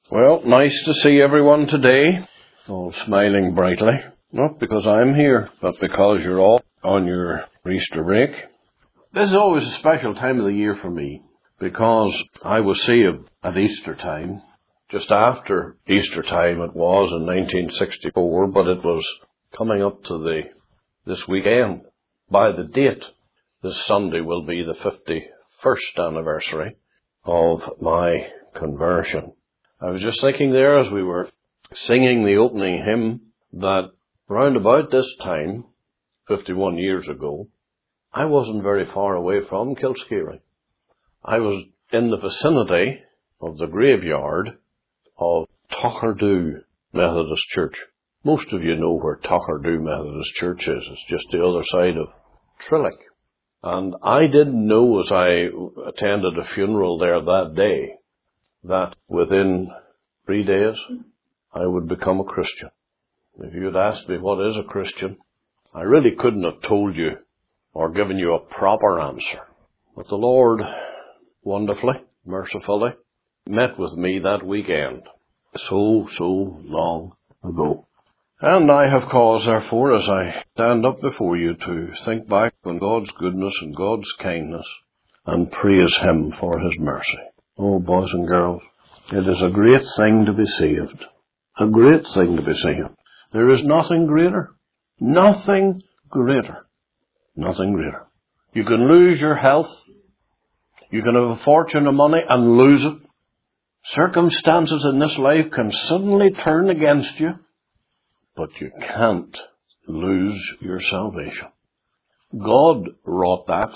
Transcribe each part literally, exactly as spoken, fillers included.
Well, nice to see everyone today, all smiling brightly. Not because I'm here, but because you're all on your Easter break. This is always a special time of the year for me, because I was saved at Easter time. Just after Easter time it was in nineteen sixty-four, but it was coming up to the this weekend. By the date, this Sunday will be the fifty-first anniversary of my conversion. I was just thinking there as we were singing the opening hymn that round about this time, fifty-one years ago, I wasn't very far away from Kilskeery. I was in the vicinity of the graveyard of Tochardoo Methodist Church. Most of you know where Tochardoo Methodist Church is. It's just the other side of Trillick. And I didn't know as I attended a funeral there that day that within three days I would become a Christian. If you had asked me what is a Christian, I really couldn't have told you or given you a proper answer. But the Lord, wonderfully, mercifully, met with me that weekend, so, so long ago. And I have cause, therefore, as I stand up before you, to think back on God's goodness and God's kindness and praise Him for His mercy. Oh, boys and girls, it is a great thing to be saved. A great thing to be saved. There is nothing greater. Nothing greater. Nothing greater. You can lose your health. You can have a fortune of money and lose it. Circumstances in this life can suddenly turn against you. But you can't lose your salvation. God wrought that,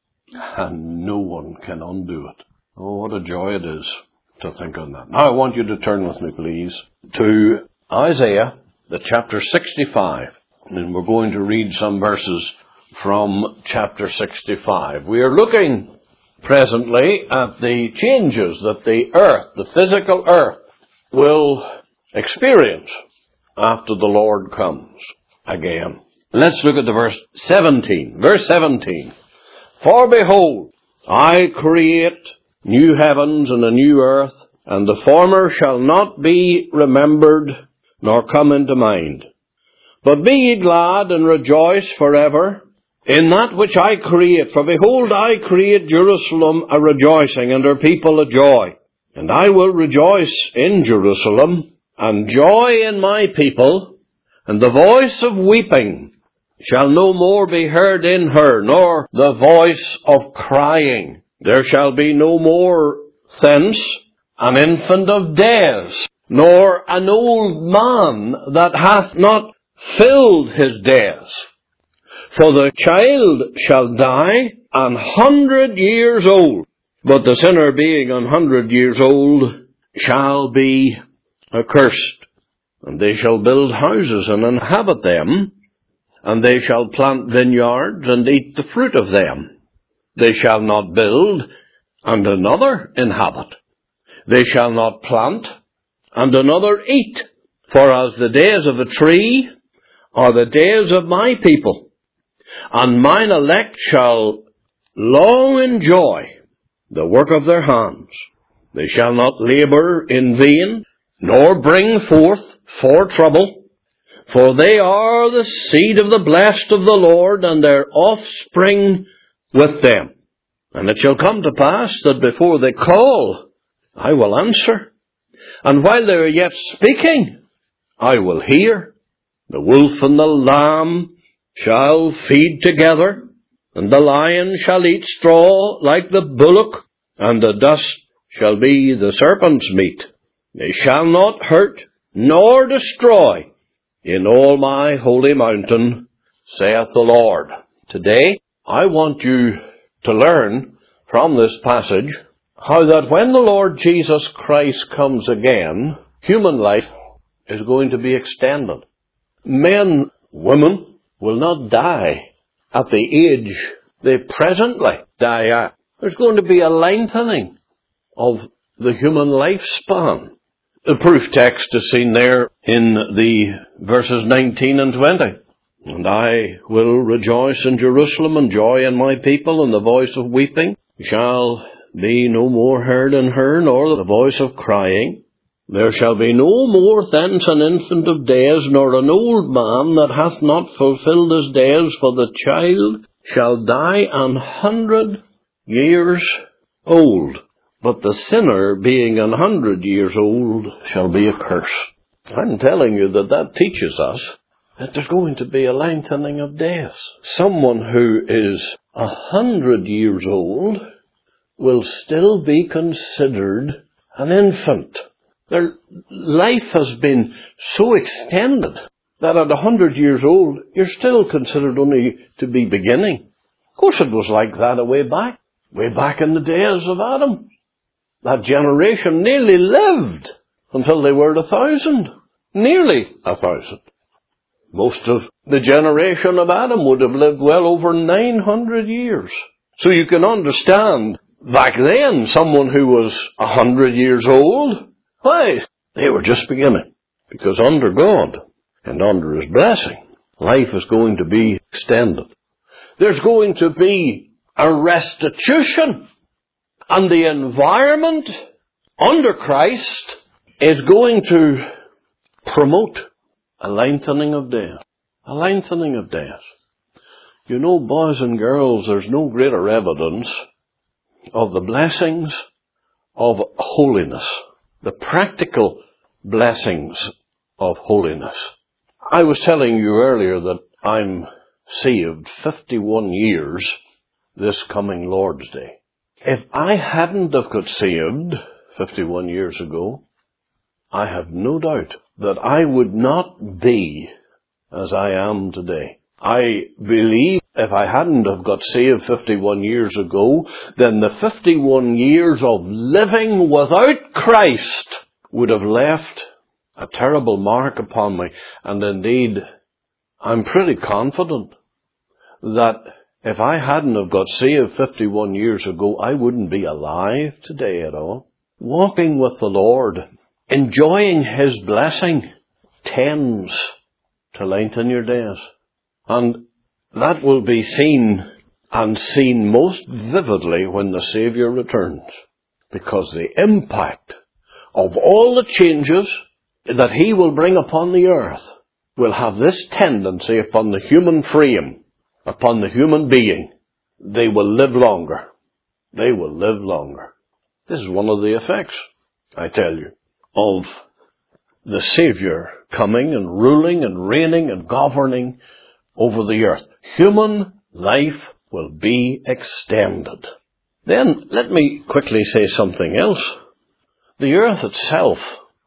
and no one can undo it. Oh, what a joy it is to think on that. Now I want you to turn with me, please, to Isaiah, the chapter sixty-five. And we're going to read some verses from chapter sixty-five. We are looking presently at the changes that the earth, the physical earth, will experience after the Lord comes again. Let's look at the verse seventeen. Verse seventeen. For behold, I create new heavens and a new earth, and the former shall not be remembered nor come into mind. But be ye glad and rejoice forever in that which I create. For behold, I create Jerusalem a rejoicing, and her people a joy. And I will rejoice in Jerusalem, and joy in my people, and the voice of weeping shall no more be heard in her, nor the voice of crying. There shall be no more thence an infant of days, nor an old man that hath not filled his days. For the child shall die an hundred years old, but the sinner being an hundred years old shall be accursed. And they shall build houses and inhabit them, and they shall plant vineyards and eat the fruit of them. They shall not build and another inhabit. They shall not plant and another eat. For as the days of a tree are the days of my people, and mine elect shall long enjoy the work of their hands. They shall not labour in vain, nor bring forth for trouble, for they are the seed of the blessed of the Lord, and their offspring with them. And it shall come to pass that before they call, I will answer, and while they are yet speaking, I will hear. The wolf and the lamb shall feed together, and the lion shall eat straw like the bullock, and the dust shall be the serpent's meat. They shall not hurt nor destroy in all my holy mountain, saith the Lord. Today, I want you to learn from this passage how that when the Lord Jesus Christ comes again, human life is going to be extended. Men, women, will not die at the age they presently die at. There's going to be a lengthening of the human lifespan. The proof text is seen there in the verses nineteen and twenty. And I will rejoice in Jerusalem and joy in my people, and the voice of weeping shall be no more heard in her, nor the voice of crying. There shall be no more thence an infant of days, nor an old man that hath not fulfilled his days, for the child shall die an hundred years old. But the sinner, being an hundred years old, shall be accursed. I'm telling you that that teaches us that there's going to be a lengthening of days. Someone who is a hundred years old will still be considered an infant. Their life has been so extended that at a hundred years old, you're still considered only to be beginning. Of course it was like that way back, way back in the days of Adam. That generation nearly lived until they were a thousand. Nearly a thousand. Most of the generation of Adam would have lived well over nine hundred years. So you can understand, back then, someone who was a hundred years old, why, they were just beginning. Because under God and under His blessing, life is going to be extended. There's going to be a restitution. And the environment under Christ is going to promote a lengthening of days. A lengthening of days. You know, boys and girls, there's no greater evidence of the blessings of holiness. The practical blessings of holiness. I was telling you earlier that I'm saved fifty-one years this coming Lord's Day. If I hadn't have got saved fifty-one years ago, I have no doubt that I would not be as I am today. I believe if I hadn't have got saved fifty-one years ago, then the fifty-one years of living without Christ would have left a terrible mark upon me. And indeed, I'm pretty confident that if I hadn't have got saved fifty-one years ago, I wouldn't be alive today at all. Walking with the Lord, enjoying His blessing, tends to lengthen your days. And that will be seen and seen most vividly when the Saviour returns. Because the impact of all the changes that He will bring upon the earth will have this tendency upon the human frame, upon the human being. They will live longer. They will live longer. This is one of the effects, I tell you, of the Saviour coming and ruling and reigning and governing over the earth. Human life will be extended. Then let me quickly say something else. The earth itself,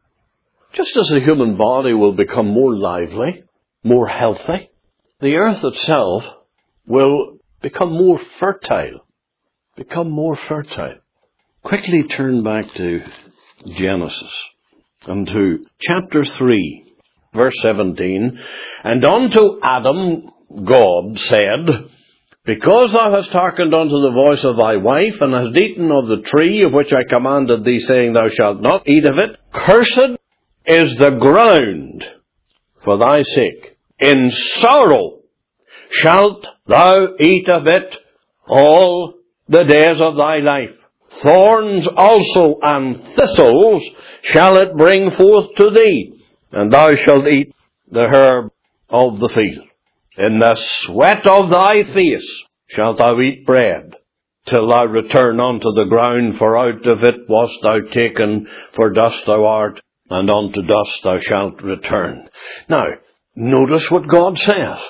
just as the human body will become more lively, more healthy, the earth itself will become more fertile. Become more fertile. Quickly turn back to Genesis and to chapter three. Verse seventeen, and unto Adam God said, because thou hast hearkened unto the voice of thy wife, and hast eaten of the tree of which I commanded thee, saying, thou shalt not eat of it, cursed is the ground for thy sake. In sorrow shalt thou eat of it all the days of thy life. Thorns also and thistles shall it bring forth to thee. And thou shalt eat the herb of the field. In the sweat of thy face shalt thou eat bread, till thou return unto the ground, for out of it wast thou taken, for dust thou art, and unto dust thou shalt return. Now, notice what God says.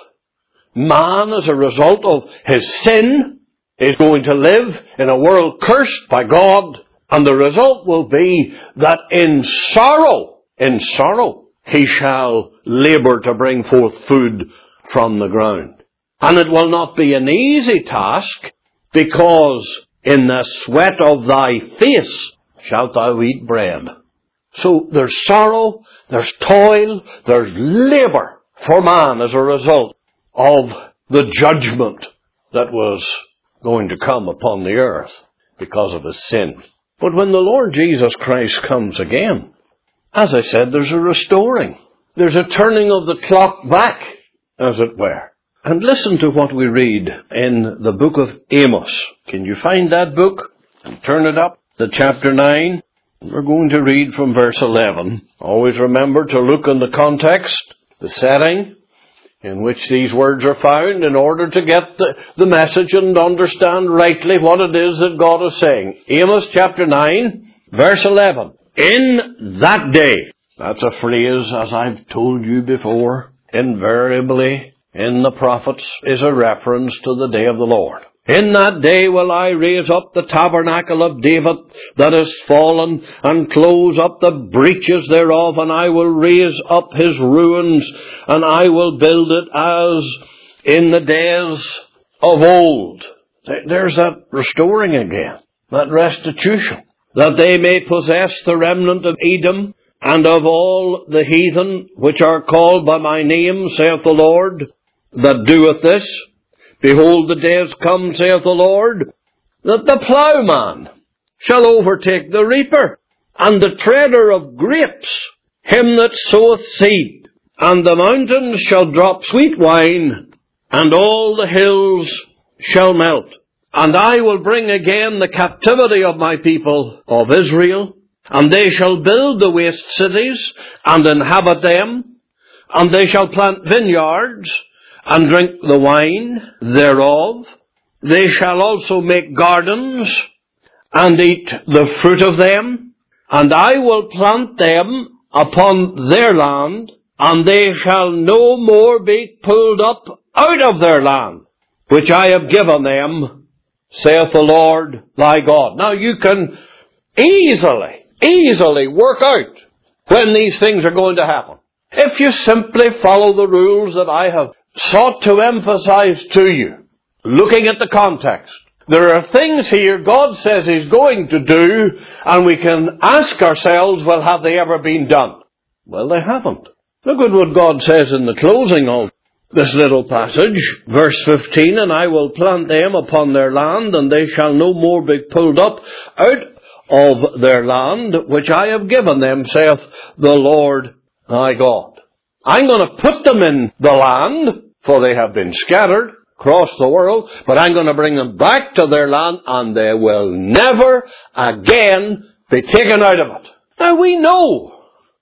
Man, as a result of his sin, is going to live in a world cursed by God, and the result will be that in sorrow, in sorrow, he shall labour to bring forth food from the ground. And it will not be an easy task, because in the sweat of thy face shalt thou eat bread. So there's sorrow, there's toil, there's labour for man as a result of the judgment that was going to come upon the earth because of his sin. But when the Lord Jesus Christ comes again, as I said, there's a restoring. There's a turning of the clock back, as it were. And listen to what we read in the book of Amos. Can you find that book? And turn it up to chapter nine. We're going to read from verse eleven. Always remember to look in the context, the setting in which these words are found, in order to get the, the message and understand rightly what it is that God is saying. Amos chapter nine, verse eleven. In that day. That's a phrase, as I've told you before, invariably in the prophets is a reference to the day of the Lord. In that day will I raise up the tabernacle of David that is fallen, and close up the breaches thereof, and I will raise up his ruins, and I will build it as in the days of old. There's that restoring again, that restitution, that they may possess the remnant of Edom, and of all the heathen which are called by my name, saith the Lord, that doeth this. Behold, the days come, saith the Lord, that the plowman shall overtake the reaper, and the treader of grapes, him that soweth seed. And the mountains shall drop sweet wine, and all the hills shall melt. And I will bring again the captivity of my people of Israel, and they shall build the waste cities, and inhabit them, and they shall plant vineyards, and drink the wine thereof. They shall also make gardens, and eat the fruit of them. And I will plant them upon their land, and they shall no more be pulled up out of their land, which I have given them, saith the Lord thy God. Now you can easily, easily work out when these things are going to happen, if you simply follow the rules that I have sought to emphasize to you, looking at the context. There are things here God says He's going to do, and we can ask ourselves, well, have they ever been done? Well, they haven't. Look at what God says in the closing of this little passage, verse fifteen, and I will plant them upon their land, and they shall no more be pulled up out of their land, which I have given them, saith the Lord thy God. I'm going to put them in the land, for they have been scattered across the world, but I'm going to bring them back to their land, and they will never again be taken out of it. Now we know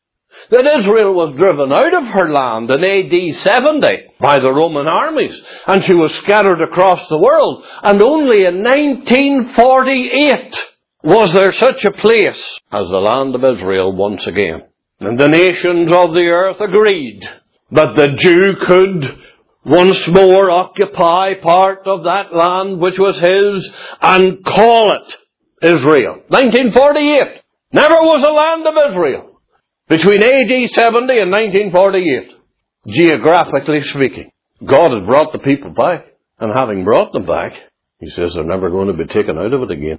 that Israel was driven out of her land in A D seventy by the Roman armies, and she was scattered across the world, and only in nineteen forty-eight was there such a place as the land of Israel once again. And the nations of the earth agreed that the Jew could once more occupy part of that land which was his and call it Israel. nineteen forty-eight. Never was a land of Israel between A D seventy and nineteen forty-eight, geographically speaking. God had brought the people back, and having brought them back, He says they're never going to be taken out of it again.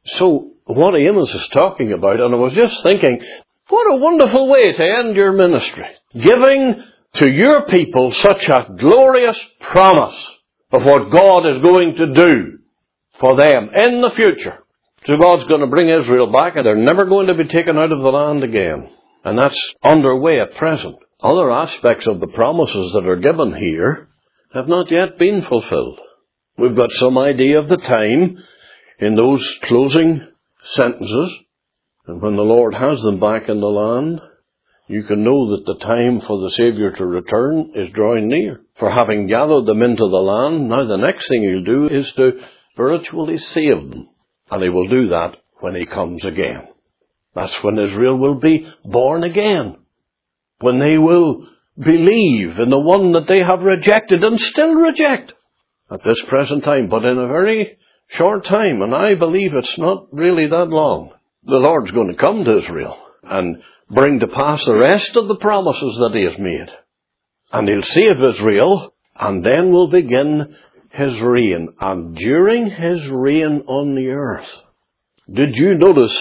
So what Amos is talking about, and I was just thinking, what a wonderful way to end your ministry. Giving to your people such a glorious promise of what God is going to do for them in the future. So God's going to bring Israel back, and they're never going to be taken out of the land again. And that's underway at present. Other aspects of the promises that are given here have not yet been fulfilled. We've got some idea of the time in those closing sentences. And when the Lord has them back in the land, you can know that the time for the Saviour to return is drawing near. For having gathered them into the land, now the next thing He'll do is to spiritually save them. And He will do that when He comes again. That's when Israel will be born again. When they will believe in the one that they have rejected and still reject at this present time. But in a very short time, and I believe it's not really that long, the Lord's going to come to Israel and bring to pass the rest of the promises that He has made. And He'll save Israel, and then will begin His reign. And during His reign on the earth, did you notice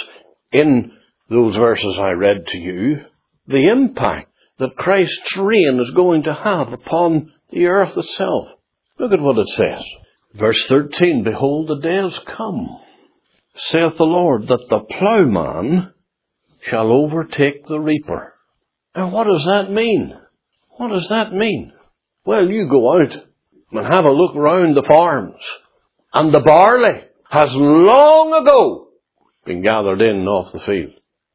in those verses I read to you the impact that Christ's reign is going to have upon the earth itself? Look at what it says. Verse thirteen, behold, the days come, saith the Lord, that the plowman shall overtake the reaper. Now what does that mean? What does that mean? Well, you go out and have a look round the farms, and the barley has long ago been gathered in off the field.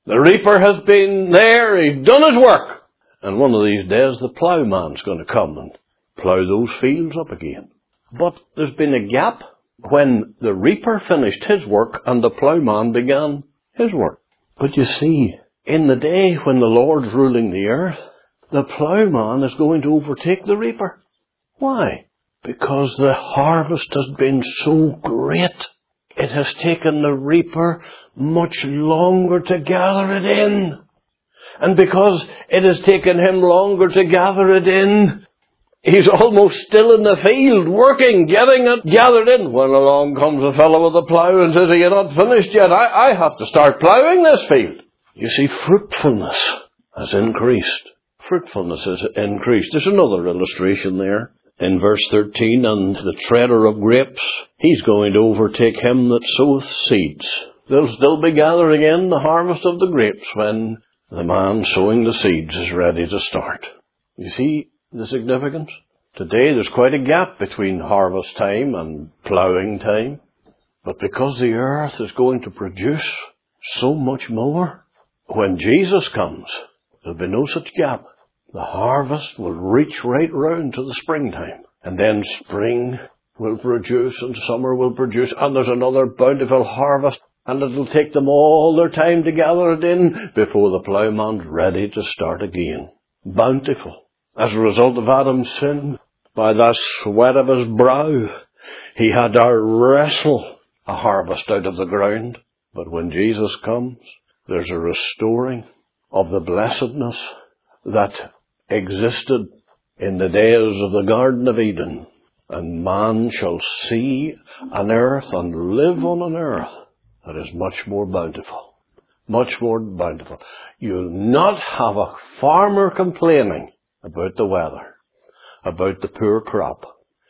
The reaper has been there, he's done his work. And one of these days the ploughman's going to come and plough those fields up again. But there's been a gap when the reaper finished his work and the ploughman began his work. But you see, in the day when the Lord's ruling the earth, the ploughman is going to overtake the reaper. Why? Because the harvest has been so great. It has taken the reaper much longer to gather it in. And because it has taken him longer to gather it in, he's almost still in the field, working, getting it gathered in. When along comes a fellow with a plough and says, "Are you not finished yet? I, I have to start ploughing this field." You see, fruitfulness has increased. Fruitfulness has increased. There's another illustration there. In verse thirteen, "And the treader of grapes, he's going to overtake him that soweth seeds." They'll still be gathering in the harvest of the grapes when the man sowing the seeds is ready to start. You see the significance? Today there's quite a gap between harvest time and ploughing time. But because the earth is going to produce so much more, when Jesus comes, there'll be no such gap. The harvest will reach right round to the springtime. And then spring will produce and summer will produce. And there's another bountiful harvest. And it'll take them all their time to gather it in before the ploughman's ready to start again. Bountiful. As a result of Adam's sin, by the sweat of his brow, he had to wrestle a harvest out of the ground. But when Jesus comes, there's a restoring of the blessedness that existed in the days of the Garden of Eden. And man shall see an earth and live on an earth that is much more bountiful. Much more bountiful. You'll not have a farmer complaining about the weather, about the poor crop.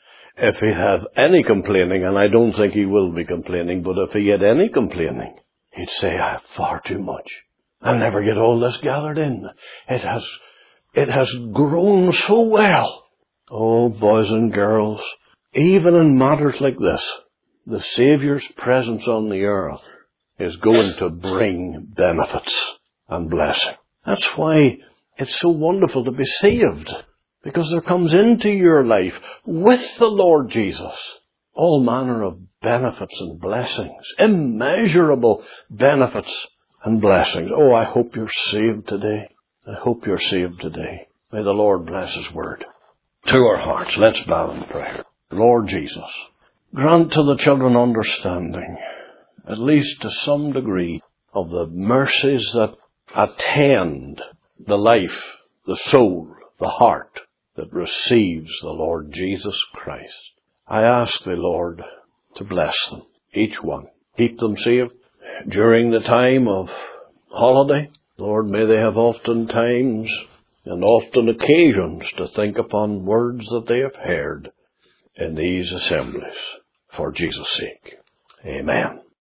If he have any complaining, and I don't think he will be complaining, but if he had any complaining, he'd say, "I have far too much. I'll never get all this gathered in. It has, it has grown so well." Oh, boys and girls, even in matters like this, the Saviour's presence on the earth is going to bring benefits and blessing. That's why it's so wonderful to be saved, because there comes into your life with the Lord Jesus all manner of benefits and blessings, immeasurable benefits and blessings. Oh, I hope you're saved today. I hope you're saved today. May the Lord bless His word to our hearts. Let's bow in prayer. Lord Jesus, grant to the children understanding, at least to some degree, of the mercies that attend the life, the soul, the heart that receives the Lord Jesus Christ. I ask Thee, Lord, to bless them, each one. Keep them safe during the time of holiday. Lord, may they have often times and often occasions to think upon words that they have heard in these assemblies. For Jesus' sake. Amen.